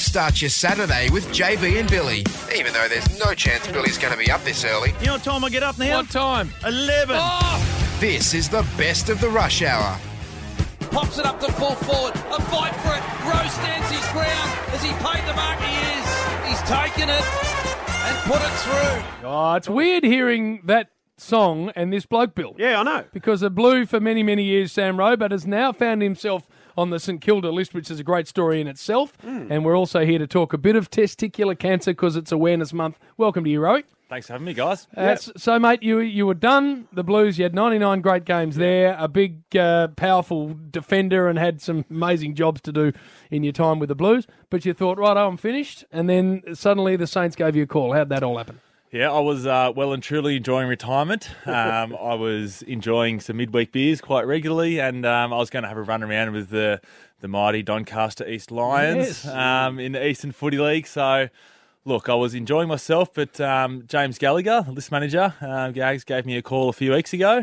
Start your Saturday with JB and Billy, even though there's no chance Billy's going to be up this early. You know what time I get up now? What time? 11. Oh! This is the best of the rush hour. Pops it up to full forward. A fight for it. Rowe stands his ground. Has he paid the mark? He is. He's taken it and put it through. Oh, it's weird hearing that song and this bloke, Bill. Yeah, I know. Because a Blue for many, many years, Sam Rowe, but has now found himself on the St Kilda list, which is a great story in itself. And we're also here to talk a bit of testicular cancer because it's Awareness Month. Welcome to you, Rowie. Thanks for having me, guys. So, mate, you were done. The Blues, you had 99 great games there, a big, powerful defender and had some amazing jobs to do in your time with the Blues. But you thought, right, I'm finished. And then suddenly the Saints gave you a call. How'd that all happen? Yeah, I was well and truly enjoying retirement. I was enjoying some midweek beers quite regularly, and I was going to have a run around with the mighty Doncaster East Lions in the Eastern Footy League. So, look, I was enjoying myself, but James Gallagher, the list manager, Gags, gave me a call a few weeks ago.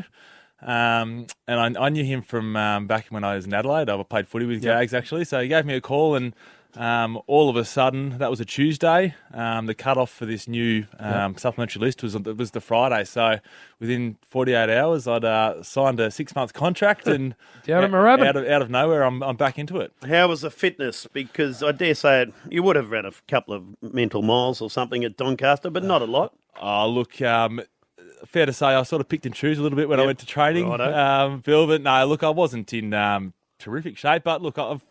And I knew him from back when I was in Adelaide. I played footy with Gags, actually. So he gave me a call, and all of a sudden, that was a Tuesday. The cut-off for this new supplementary list was the Friday. So within 48 hours, I'd signed a 6-month contract, and Down at Moorabbin. out of nowhere, I'm back into it. How was the fitness? Because I dare say you would have ran a couple of mental miles or something at Doncaster, but not a lot. Oh, look, fair to say I sort of picked and chose a little bit when I went to training, Righto. Bill. But no, look, I wasn't in terrific shape. But look, I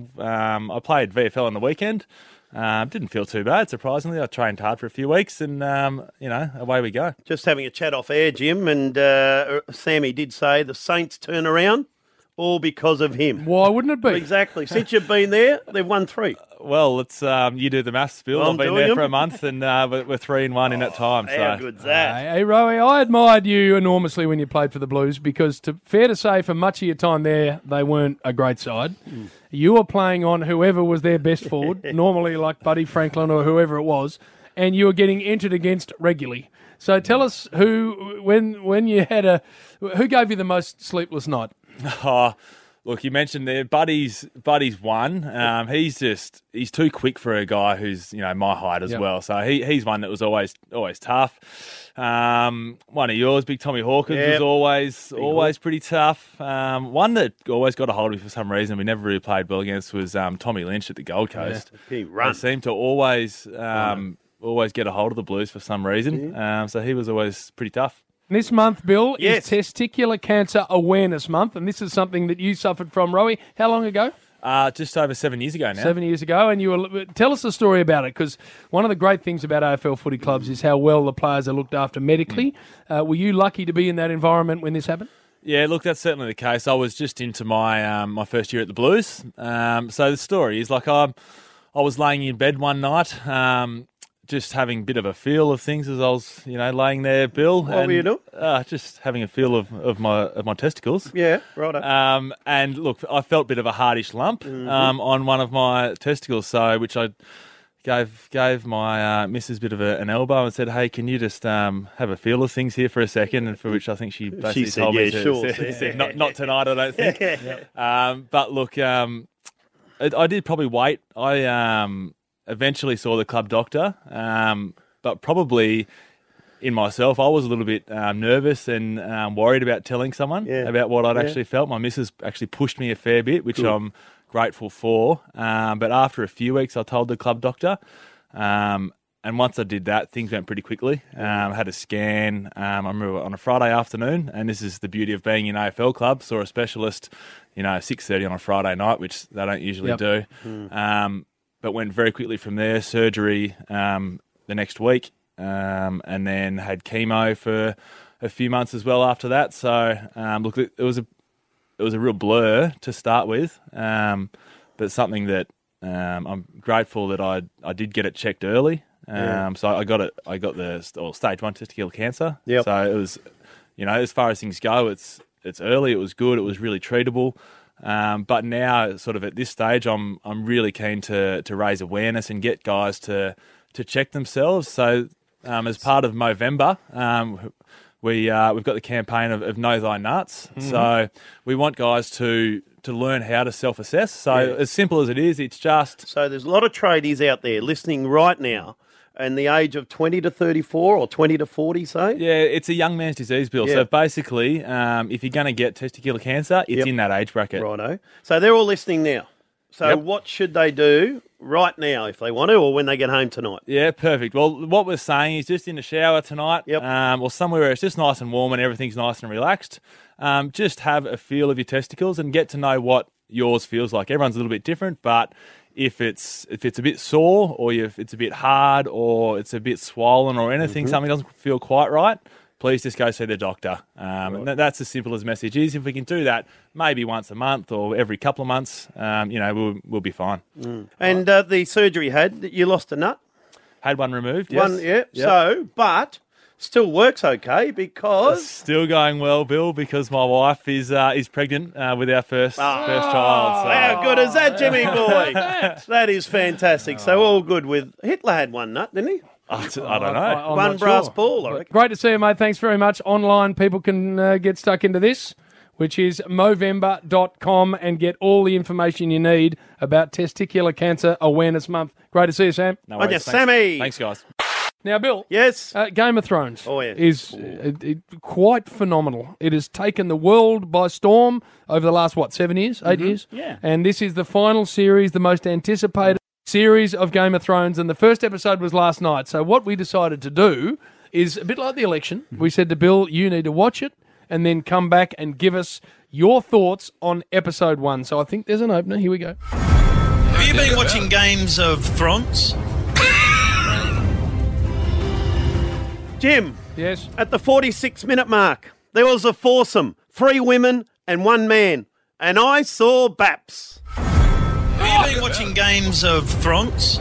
played VFL on the weekend. Didn't feel too bad, surprisingly. I trained hard for a few weeks, and away we go. Just having a chat off air, Jim, and Sammy did say the Saints turn around all because of him. Why wouldn't it be? Exactly. Since you've been there, they've won 3. Well, let's you do the maths, Bill. I'm I've been doing there them. for a month, and we're 3-1 in that time. How So good's that? Hey, Rowie, I admired you enormously when you played for the Blues because, fair to say, for much of your time there, they weren't a great side. You were playing on whoever was their best forward, normally like Buddy Franklin or whoever it was, and you were getting entered against regularly. So tell us when you had who gave you the most sleepless night? Look, you mentioned there, Buddy's one. He's too quick for a guy who's my height as well. So he's one that was always tough. One of yours, Big Tommy Hawkins, was always pretty tough. One that always got a hold of me for some reason we never really played well against was Tommy Lynch at the Gold Coast. He runs. They seemed to always get a hold of the Blues for some reason. So he was always pretty tough. This month, Bill, Yes. is Testicular Cancer Awareness Month, and this is something that you suffered from, Rowie. How long ago? Just over 7 years ago now. 7 years ago, and tell us the story about it, because one of the great things about AFL footy clubs is how well the players are looked after medically. Were you lucky to be in that environment when this happened? Yeah, look, that's certainly the case. I was just into my my first year at the Blues. So the story is I was laying in bed one night, just having a bit of a feel of things as I was, laying there, Bill. What were you doing? Just having a feel of my testicles. Yeah, righto. And look, I felt a bit of a hardish lump on one of my testicles, so which I gave my missus a bit of an elbow and said, "Hey, can you just have a feel of things here for a second?" And for which I think she basically said, told me "Yeah, sure." said, not tonight, I don't think. But look, I did probably wait. I eventually saw the club doctor, but probably in myself, I was a little bit nervous and worried about telling someone about what I'd actually felt. My missus actually pushed me a fair bit, which I'm grateful for. But after a few weeks, I told the club doctor. And once I did that, things went pretty quickly. I had a scan, I remember on a Friday afternoon, and this is the beauty of being in AFL club, saw a specialist, 6:30 on a Friday night, which they don't usually do. But went very quickly from there, surgery the next week, and then had chemo for a few months as well after that. So, look, it was a real blur to start with, but something that I'm grateful that I did get it checked early. So I got the stage 1 testicular cancer. Yep. So it was, as far as things go, it's early. It was good. It was really treatable. But now, sort of at this stage, I'm really keen to raise awareness and get guys to check themselves. So as part of Movember, we've got the campaign of Know Thy Nuts. So we want guys to to learn how to self-assess. So as simple as it is, it's just So there's a lot of tradies out there listening right now, and the age of 20 to 34 or 20 to 40, say? yeah, it's a young man's disease, Bill. Yeah. So basically, if you're going to get testicular cancer, it's Yep. in that age bracket. Righto. So they're all listening now. So Yep. what should they do right now if they want to, or when they get home tonight? Yeah, perfect. Well, what we're saying is just in the shower tonight, Yep. or somewhere where it's just nice and warm and everything's nice and relaxed. Just have a feel of your testicles and get to know what yours feels like. Everyone's a little bit different, but if it's a bit sore, or if it's a bit hard, or it's a bit swollen, or anything, something doesn't feel quite right, please just go see the doctor. And that's as simple as the message is. If we can do that maybe once a month or every couple of months, we'll be fine. And the surgery you lost a nut? Had one removed, yes. One, yeah. Yep. So, but still works okay because... Still going well, Bill, because my wife is pregnant with our first child. So. How good is that, Jimmy boy? That is fantastic. So all good with... Hitler had one nut, didn't he? I don't know. I'm One not brass sure. ball, I reckon. Great to see you, mate. Thanks very much. Online, people can get stuck into this, which is Movember.com, and get all the information you need about Testicular Cancer Awareness Month. Great to see you, Sam. No On worries. your Thanks. Sammy. Thanks, guys. Now, Bill. Yes. Game of Thrones Oh, yeah. is quite phenomenal. It has taken the world by storm over the last, 7 years, 8 years? Yeah. And this is the final series, the most anticipated series of Game of Thrones, and the first episode was last night. So what we decided to do is a bit like the election. We said to Bill, you need to watch it and then come back and give us your thoughts on episode 1. So I think there's an opener. Here we go. Have you been watching Games of Thrones? Jim, Yes. at the 46-minute mark, there was a foursome, 3 women and 1 man, and I saw Baps. Have you been watching Games of Thrones?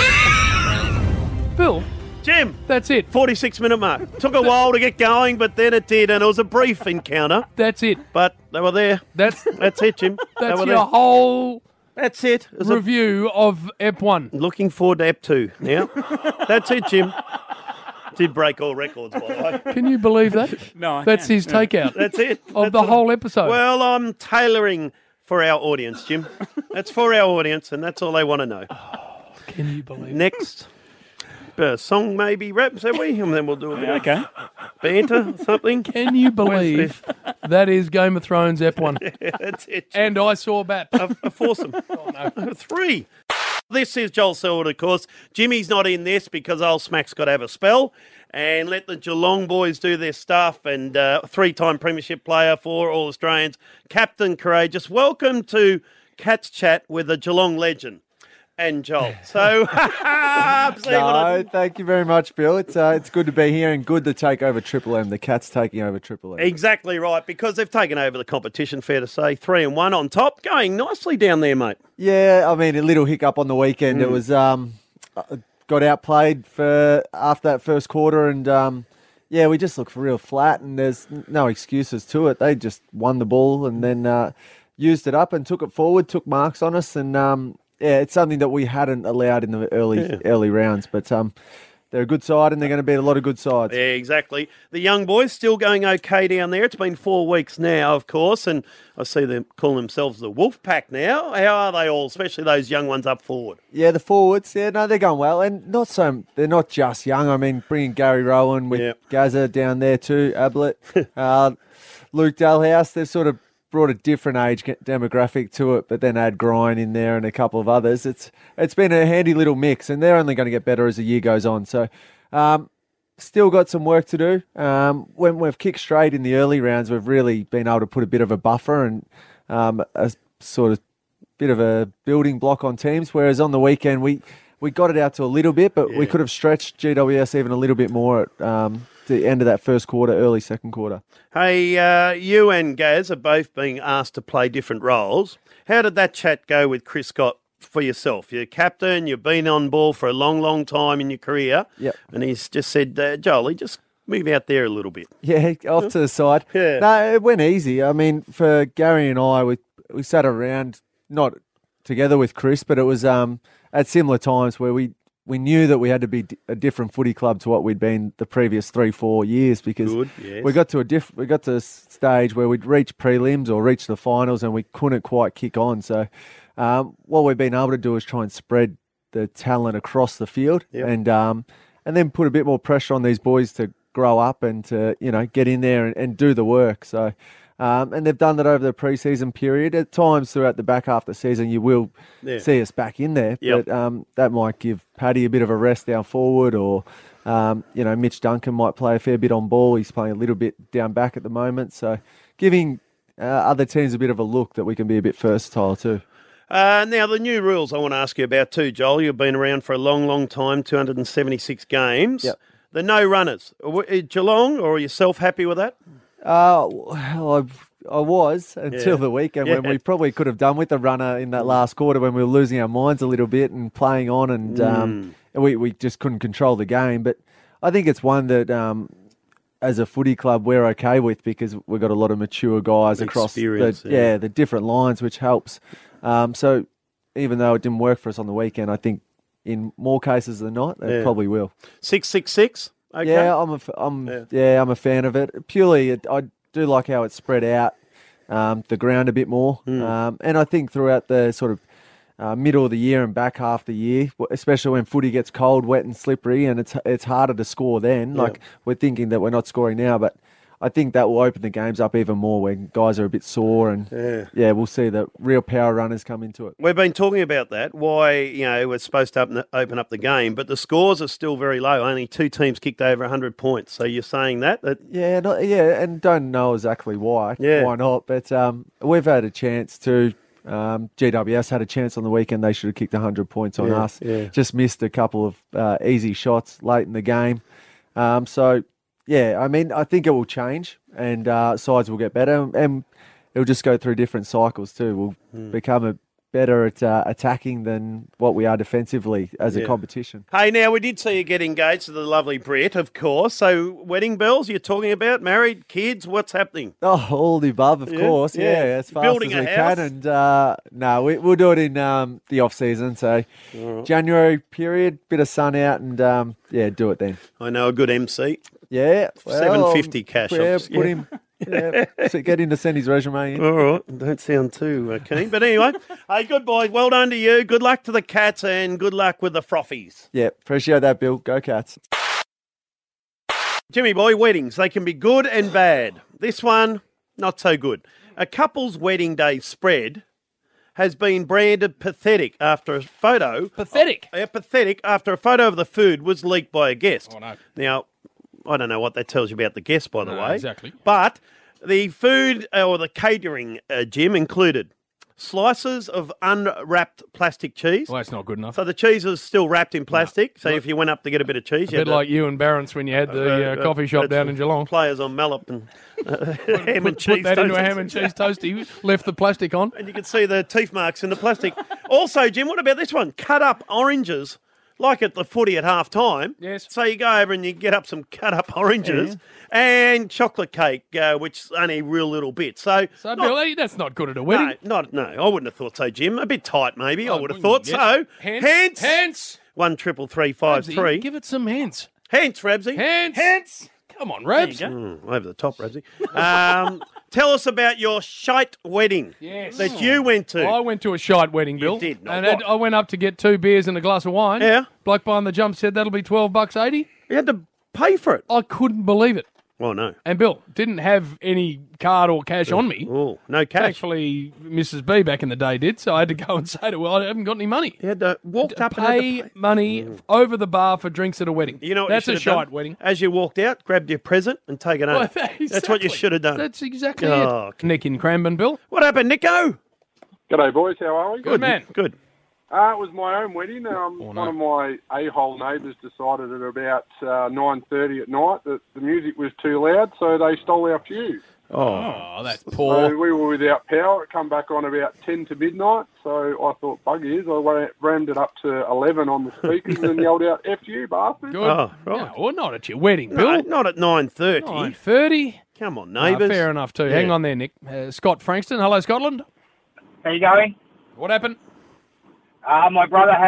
Bill, Jim, that's it. 46-minute mark. Took a while to get going, but then it did, and it was a brief encounter. That's it. But they were there. That's That's it, Jim. They that's were your there. whole That's it. It was a- review of Ep 1. looking forward to Ep 2 now. That's it, Jim. Did break all records, by the way. Can you believe that? No, I That's can. his takeout That's it. of the whole episode. Well, I'm tailoring for our audience, Jim. That's for our audience, and that's all they want to know. Can you believe it? Next song, maybe rap, have we? And then we'll do a bit Okay. of banter, something. Can you believe that is Game of Thrones Ep 1? That's it. Jim. And I saw Baps. A foursome. 3. This is Joel Selwood, of course. Jimmy's not in this because old Smack's got to have a spell. And let the Geelong boys do their stuff. And 3-time premiership player for All Australians, Captain Courageous. Welcome to Cats Chat with a Geelong legend and Joel. So, No, thank you very much, Bill. It's good to be here and good to take over Triple M. The Cats taking over Triple M. exactly right, because they've taken over the competition, fair to say. 3-1 on top. Going nicely down there, mate. Yeah, I mean, a little hiccup on the weekend. It was got outplayed after that first quarter, and we just looked real flat, and there's no excuses to it. They just won the ball and then used it up and took it forward, took marks on us, and it's something that we hadn't allowed in the early rounds, but they're a good side, and they're going to beat a lot of good sides. Yeah, exactly. The young boys still going okay down there. It's been 4 weeks now, of course, and I see them calling themselves the Wolf Pack now. How are they all, especially those young ones up forward? Yeah, the forwards, they're going well, and they're not just young. I mean, bringing Gary Rowan with Yep. Gaza down there too, Ablett, Luke Dalhouse, they've sort of brought a different age demographic to it, but then add Grind in there and a couple of others. It's been a handy little mix, and they're only going to get better as the year goes on. So, still got some work to do. When we've kicked straight in the early rounds, we've really been able to put a bit of a buffer and a sort of bit of a building block on teams. Whereas on the weekend, we got it out to a little bit, but we could have stretched GWS even a little bit more at the end of that first quarter, early second quarter. Hey, you and Gaz are both being asked to play different roles. How did that chat go with Chris Scott for yourself? You're captain, you've been on ball for a long, long time in your career. Yep. And he's just said, Jolie, just move out there a little bit. Yeah, off to the side. Yeah. No, it went easy. I mean, for Gary and I, we sat around, not together with Chris, but it was at similar times where we we knew that we had to be a different footy club to what we'd been the previous 3-4 years because Good, yes. we got to a stage where we'd reach prelims or reach the finals and we couldn't quite kick on. So what we've been able to do is try and spread the talent across the field and then put a bit more pressure on these boys to grow up and to get in there and do the work. So. And they've done that over the pre-season period. At times throughout the back half of the season, you will see us back in there. Yep. But that might give Paddy a bit of a rest down forward or, Mitch Duncan might play a fair bit on ball. He's playing a little bit down back at the moment. So giving other teams a bit of a look that we can be a bit versatile too. Now, the new rules I want to ask you about too, Joel. You've been around for a long, long time, 276 games. Yep. The no runners. Geelong, or are you self-happy with that? Well, I was until the weekend when we probably could have done with the runner in that last quarter when we were losing our minds a little bit and playing on and we just couldn't control the game. But I think it's one that as a footy club we're okay with because we've got a lot of mature guys across the different lines, which helps. So even though it didn't work for us on the weekend, I think in more cases than not, it probably will. 666? Okay. Yeah, I'm a fan of it. Purely, I do like how it's spread out the ground a bit more, and I think throughout the sort of middle of the year and back half the year, especially when footy gets cold, wet, and slippery, and it's harder to score then. Like we're thinking that we're not scoring now, but I think that will open the games up even more when guys are a bit sore and we'll see the real power runners come into it. We've been talking about that, why, we're supposed to open up the game, but the scores are still very low. Only 2 teams kicked over 100 points. So you're saying that? And don't know exactly why. Yeah. Why not? But we've had a chance to. GWS had a chance on the weekend. They should have kicked 100 points on us. Yeah. Just missed a couple of easy shots late in the game. I think it will change and sides will get better and it'll just go through different cycles too. We'll become better at attacking than what we are defensively as a competition. Hey, now, we did see you get engaged to the lovely Brit, of course. So wedding bells you're talking about, married, kids, what's happening? Oh, all the above, of course. Yeah, as fast Building as we a house? can. And we'll do it in the off-season. So January period, bit of sun out and, do it then. I know a good MC. Yeah. Well, $750 cash. Put him. So get him to send his resume in. All right. Don't sound too keen. But anyway, hey, good boy. Well done to you. Good luck to the Cats and good luck with the Frothies. Yeah, appreciate that, Bill. Go Cats. Jimmy boy, weddings, they can be good and bad. This one, not so good. A couple's wedding day spread has been branded pathetic after a photo. Pathetic? Pathetic after a photo of the food was leaked by a guest. Oh, no. Now, I don't know what that tells you about the guest, by the way. Exactly. But the food or the catering, Jim, included slices of unwrapped plastic cheese. Well, that's not good enough. So the cheese is still wrapped in plastic. So if you went up to get a bit of cheese, A bit like you and Barron's when you had the coffee shop down in Geelong. Players on Mallet and ham and cheese. Put that into a toasties. ham and cheese toasty, left the plastic on. And you can see the teeth marks in the plastic. Also, Jim, what about this one? Cut up oranges, like at the footy at half time. Yes. So you go over and you get up some cut up oranges and chocolate cake, which is only a real little bit. So Bill, that's not good at a wedding. No, I wouldn't have thought so, Jim. A bit tight, maybe. I would have thought yes. so. Hence. 1-333-5-3. Give it some hints. Hence, Rabsy. Hence. Come on, Rabs. Over the top, Rabsy. Tell us about your shite wedding that you went to. I went to a shite wedding, Bill. You did not. And I went up to get 2 beers and a glass of wine. Yeah. Bloke behind the jump said that'll be $12.80. You had to pay for it. I couldn't believe it. Oh, no. And Bill, didn't have any card or cash on me. Oh, no cash. Thankfully, Mrs. B back in the day did, so I had to go and say to her, I haven't got any money. You had to walk up Pay and money over the bar for drinks at a wedding. You know what That's you a should have shite done? wedding. As you walked out, grabbed your present and taken home. Well, That's what you should have done. That's exactly Oh, it. Nick in Cranbourne, Bill. What happened, Nico? G'day, boys. How are we? Good man. Good. It was my own wedding. One of my a-hole neighbours decided at about 9:30 at night that the music was too loud, so they stole our fuse. Oh, that's So poor. we were without power. It come back on about 10 to midnight, so I thought, bug ears. I rammed it up to 11 on the speakers and yelled out, F you, bastard. Good. Oh, right. No, well, not at your wedding, No, Bill. not at 9:30. 9:30. Come on, neighbours. Fair enough, too. Yeah. Hang on there, Nick. Scott Frankston. Hello, Scotland. How you going? What happened? My brother had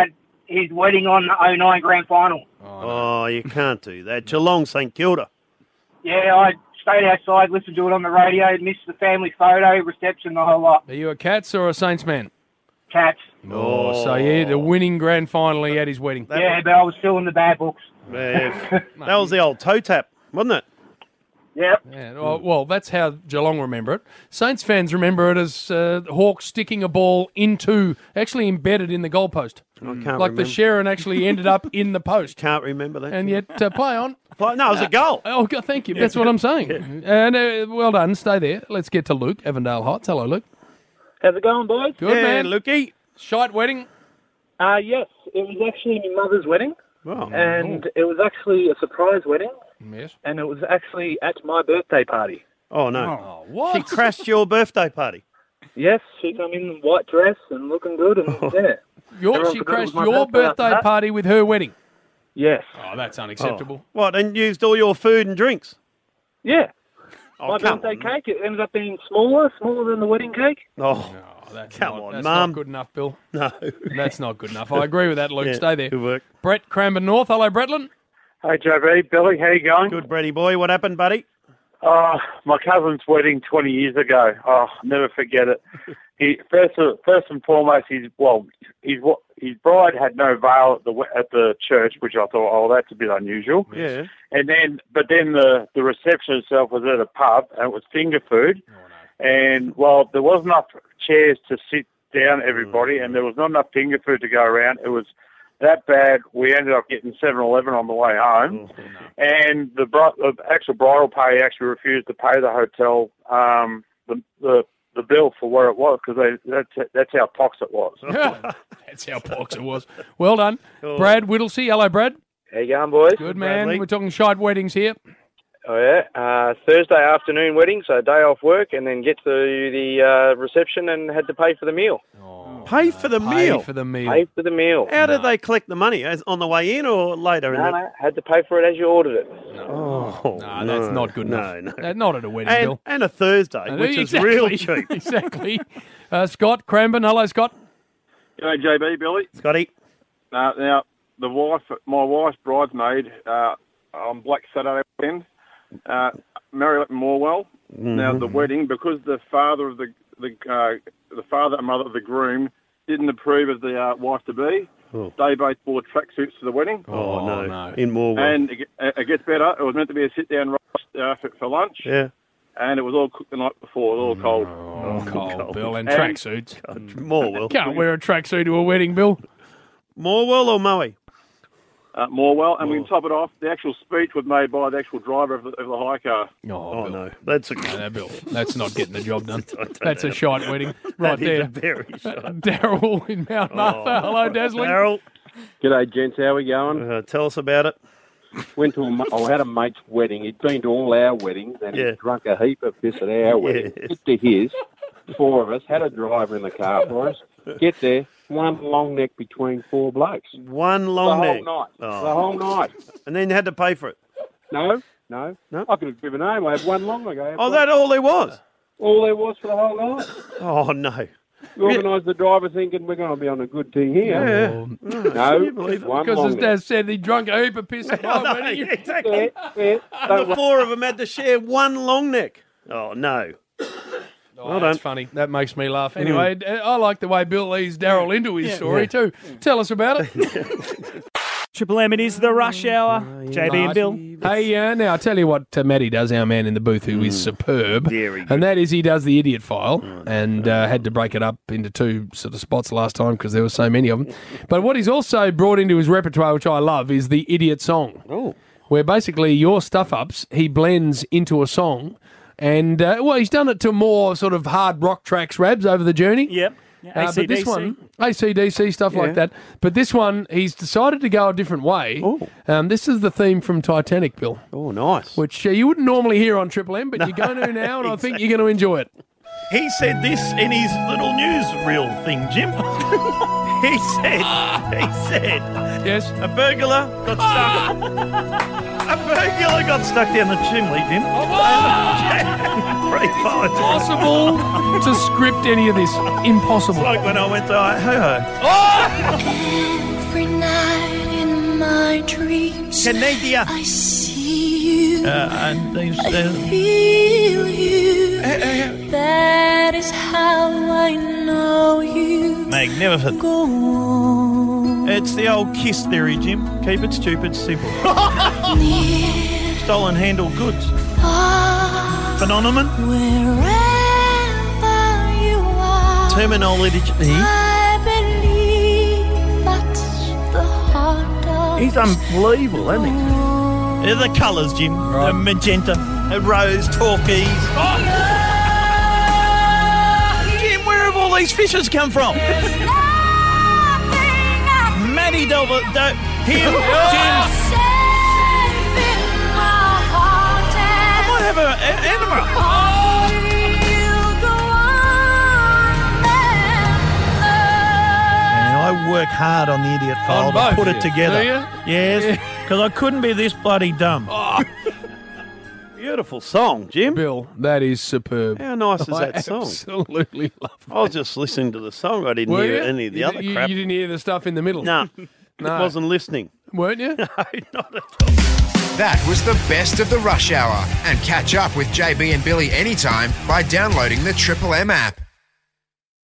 his wedding on the 09 grand final. Oh, you can't do that. Geelong, St Kilda. Yeah, I stayed outside, listened to it on the radio, missed the family photo, reception, the whole lot. Are you a Cats or a Saints man? Cats. Oh, so yeah, the winning grand final he had his wedding. Yeah, but I was still in the bad books. Yeah. That was the old toe tap, wasn't it? Yep. Yeah, well, that's how Geelong remember it. Saints fans remember it as Hawks sticking a ball actually embedded in the goalpost. I can't like remember. the Sharon actually ended up in the post. Can't remember that. And yet, play on. No, it was a goal. Oh, thank you. That's what I'm saying. And well done. Stay there. Let's get to Luke, Avondale Heights. Hello, Luke. How's it going, boys? Good, man. Lukey. Shite wedding? Yes, it was actually my mother's wedding. Oh, and it was actually a surprise wedding. Yes. And it was actually at my birthday party. Oh, no. Oh, what? She crashed your birthday party. Yes, she came in white dress and looking good, and yeah. She crashed your birthday party with her wedding? Yes. Oh, that's unacceptable. What, and used all your food and drinks? Yeah. Oh, my birthday cake, it ended up being smaller than the wedding cake. Oh, that's Mum. not good enough, Bill. No. That's not good enough. I agree with that, Luke. Yeah, Stay there. good work. Brett, Cranbourne North. Hello, Bretland. Hey, JB, Billy, how you going? Good, Bretty boy. What happened, buddy? My cousin's wedding 20 years ago. Oh, never forget it. He first and foremost, his bride had no veil at the church, which I thought, oh, that's a bit unusual. Yeah. But then the reception itself was at a pub, and it was finger food. Oh, no. And well, there wasn't enough chairs to sit down everybody, and there was not enough finger food to go around. It was that bad. We ended up getting 7-Eleven on the way home, and the actual bridal party actually refused to pay the hotel the bill for what it was, because that's how pox it was. That's how pox it was. Well done. Brad Whittlesey. Hello, Brad. How you going, boys? Good, man. We're talking shite weddings here. Oh, yeah. Thursday afternoon wedding, so day off work, and then get to the reception and had to pay for the meal. Pay for the meal? Pay for the meal. Pay for the meal. How did they collect the money? On the way in or later? No, had to pay for it as you ordered it. Oh, no, that's not good enough. No. Not at a wedding, Bill. And a Thursday, which is real cheap. Exactly. Scott, Cranbourne. Hello, Scott. G'day, JB, Billy. Scotty. Now, my wife's bridesmaid on Black Saturday weekend, Mary Morwell. Mm-hmm. Now, the wedding, because the father of the father and mother of the groom didn't approve of the wife-to-be, they both wore tracksuits to the wedding. Oh, no. In Morwell. And it gets better. It was meant to be a sit-down roast for lunch. Yeah. And it was all cooked the night before. It was all cold. Oh, cold, Bill. And tracksuits. Morwell. Can't wear a tracksuit to a wedding, Bill. Morwell or Moe? Morwell, and we can top it off. The actual speech was made by the actual driver of the hire car. Oh, no. That's Bill. That's not getting the job done. That's a shite wedding. Right there. Very shite. Daryl in Mount Martha. Hello, Dazzling. Daryl. G'day, gents. How we going? Tell us about it. I had a mate's wedding. He'd been to all our weddings, and he drunk a heap of piss at our wedding. Get to his. 4 of us had a driver in the car for us. Get there. One long neck between 4 blokes. One long neck? The whole night. And then you had to pay for it? No. I could have given home. I had one long ago. Oh, that all there was? All there was for the whole night. Oh, no. We organised the driver thinking we're going to be on a good thing here. No, one because long as Dad said, he drunk a heap of piss at my wedding. Exactly. And the 4 of them had to share one long neck. Oh, no. Oh, that's funny. That makes me laugh. Anyway, I like the way Bill leads Daryl into his story too. Tell us about it. Triple M, it is the rush hour. JB and Bill. Hey, now I'll tell you what Matty does, our man in the booth, who is superb. And that is he does the idiot file and had to break it up into 2 sort of spots last time because there were so many of them. But what he's also brought into his repertoire, which I love, is the idiot song. Oh. Where basically your stuff-ups, he blends into a song. And, he's done it to more sort of hard rock tracks, Rabs, over the journey. Yep. But this one, AC/DC, stuff like that. But this one, he's decided to go a different way. This is the theme from Titanic, Bill. Oh, nice. Which you wouldn't normally hear on Triple M, but you're going to now, and I think you're going to enjoy it. He said this in his little newsreel thing, Jim. He said, yes, a burglar got stuck. A burglar got stuck down the chimney, Jim. Impossible to script any of this. Impossible. It's like when I went to Idaho. Every night dreams. Canada. I see you. And these, Feel you. That is how I know you. magnificent. Go on. It's the old KISS theory, Jim. Keep it stupid, simple. Stolen handle goods. Phenomenon. Wherever you are. Terminology. I believe that's the heart of He's unbelievable, isn't he? They're the colours, Jim. The magenta, the rose, turquoise. Oh. Jim, where have all these fishes come from? Matty Delver, him, Jim. I might have an enema. And I work hard on the idiot file On to both, put it yeah. together. Do you? Yes, because I couldn't be this bloody dumb. Beautiful song, Jim. Bill, that is superb. How nice is that song? Absolutely love it. I was just listening to the song. I didn't Were hear you? any of the other you, crap. You didn't hear the stuff in the middle? No, No. wasn't listening. Weren't you? No, not at all. That was the best of the Rush Hour. And catch up with JB and Billy anytime by downloading the Triple M app.